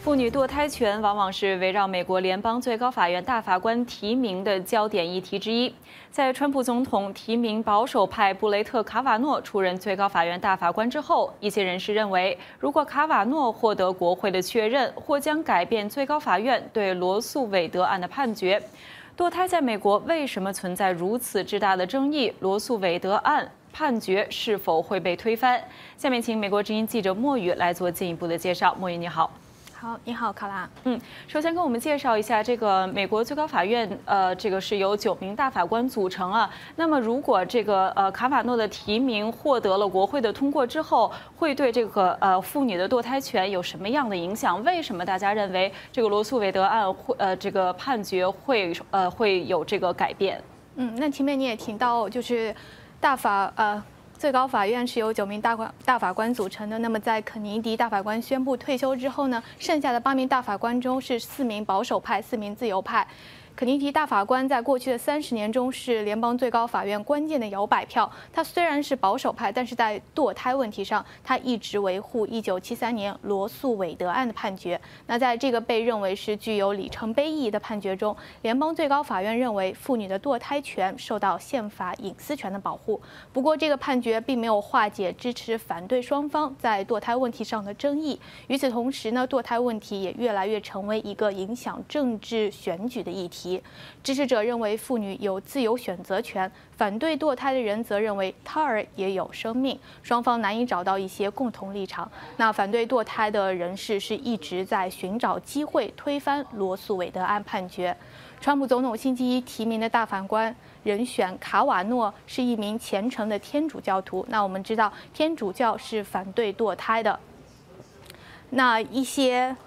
妇女堕胎权往往是围绕美国联邦最高法院大法官提名的焦点议题之一。在川普总统提名保守派布雷特·卡瓦诺出任最高法院大法官之后，一些人士认为，如果卡瓦诺获得国会的确认，或将改变最高法院对罗素韦德案的判决。堕胎在美国为什么存在如此之大的争议？罗素韦德案判决是否会被推翻？下面请美国之音记者莫宇来做进一步的介绍。莫宇，你好。 好，你好，卡拉。 首先跟我们介绍一下这个美国最高法院，这个是由9名大法官组成啊。那么如果这个卡瓦诺的提名获得了国会的通过之后，会对这个妇女的堕胎权有什么样的影响？为什么大家认为这个罗素韦德案这个判决会有这个改变？ 那前面你也提到，就是最高法院是由9名大法官组成的。那么在肯尼迪大法官宣布退休之后呢，剩下的8名大法官中是4名保守派，4名自由派。肯尼迪大法官在过去的30年中是联邦最高法院关键的摇摆票。他虽然是保守派，但是在堕胎问题上，他一直维护1973年罗素韦德案的判决。那在这个被认为是具有里程碑意义的判决中，联邦最高法院认为妇女的堕胎权受到宪法隐私权的保护。不过，这个判决并没有化解支持反对双方在堕胎问题上的争议。与此同时呢，堕胎问题也越来越成为一个影响政治选举的议题。支持者认为妇女有自由选择权，反对堕胎的人则认为胎儿也有生命，双方难以找到一些共同立场。那反对堕胎的人士是一直在寻找机会推翻罗素韦德案判决。川普总统星期一提名的大法官人选卡瓦诺是一名虔诚的天主教徒。那我们知道天主教是反对堕胎的。那一些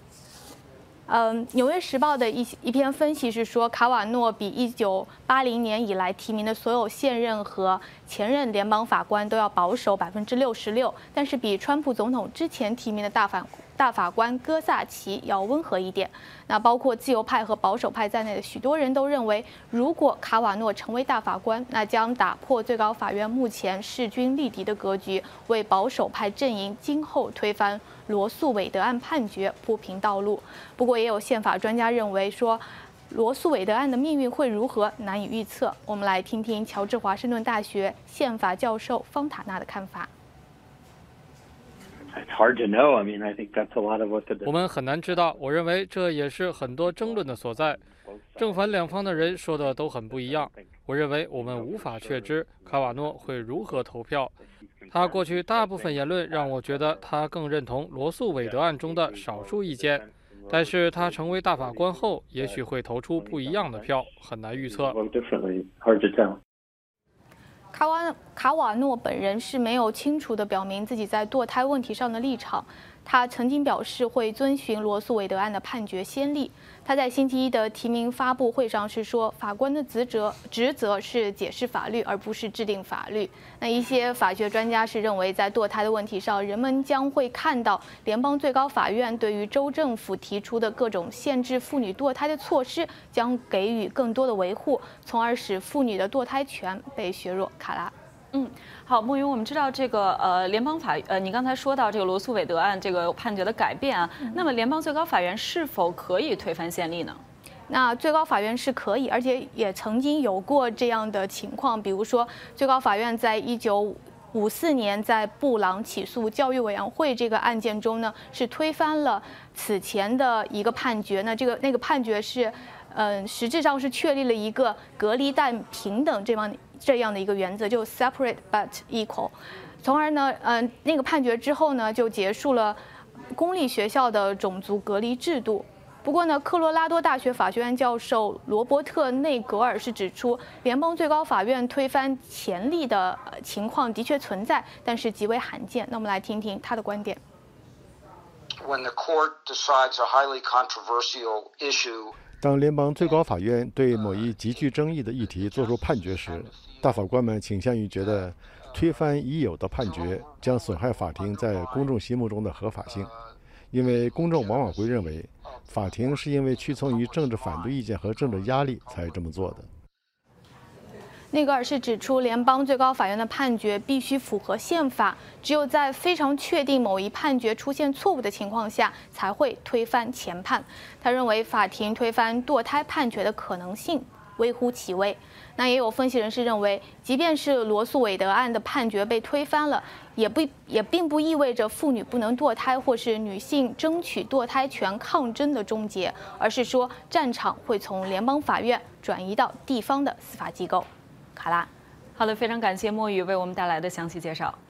纽约时报的一篇分析是说，卡瓦诺比1980年以来提名的所有现任和前任联邦法官都要保守66%，但是比川普总统之前提名的大法官戈萨奇要温和一点。那包括自由派和保守派在内的许多人都认为，如果卡瓦诺成为大法官，那将打破最高法院目前势均力敌的格局，为保守派阵营今后推翻罗素韦德案判决铺平道路。不过，也有宪法专家认为说，罗素韦德案的命运会如何难以预测。我们来听听乔治华盛顿大学宪法教授方塔纳的看法。 我们很难知道，我认为这也是很多争论的所在。正反两方的人说的都很不一样。我认为我们无法确知卡瓦诺会如何投票。他过去大部分言论让我觉得他更认同罗素韦德案中的少数意见，但是他成为大法官后，也许会投出不一样的票，很难预测。 卡瓦诺本人是没有清楚地表明自己在堕胎问题上的立场。他曾经表示会遵循罗素韦德案的判决先例。他在星期一的提名发布会上是说，法官的职责是解释法律，而不是制定法律。那一些法学专家是认为，在堕胎的问题上，人们将会看到联邦最高法院对于州政府提出的各种限制妇女堕胎的措施将给予更多的维护，从而使妇女的堕胎权被削弱。卡拉。 好，莫云，我们知道这个联邦法你刚才说到这个罗素韦德案这个判决的改变啊，那么联邦最高法院是否可以推翻先例呢？ 那最高法院是可以，而且也曾经有过这样的情况，比如说最高法院在1954年在布朗起诉教育委员会这个案件中呢，是推翻了此前的一个判决。那那个判决是，实质上是确立了一个隔离但平等这样的一个原则，就 separate but equal。从而呢，那个判决之后呢，就结束了公立学校的种族隔离制度。不过呢，科罗拉多大学法学院教授罗伯特内格尔是指出，联邦最高法院推翻前例的情况的确存在，但是极为罕见。那我们来听听他的观点。 当联邦最高法院对某一极具争议的议题作出判决时，大法官们倾向于觉得推翻已有的判决将损害法庭在公众心目中的合法性，因为公众往往会认为法庭是因为屈从于政治反对意见和政治压力才这么做的。 内格尔是指出，联邦最高法院的判决必须符合宪法，只有在非常确定某一判决出现错误的情况下，才会推翻前判。他认为，法庭推翻堕胎判决的可能性微乎其微。那也有分析人士认为，即便是罗素韦德案的判决被推翻了，也并不意味着妇女不能堕胎或是女性争取堕胎权抗争的终结，而是说战场会从联邦法院转移到地方的司法机构。卡拉， 好的，非常感谢墨雨为我们带来的详细介绍。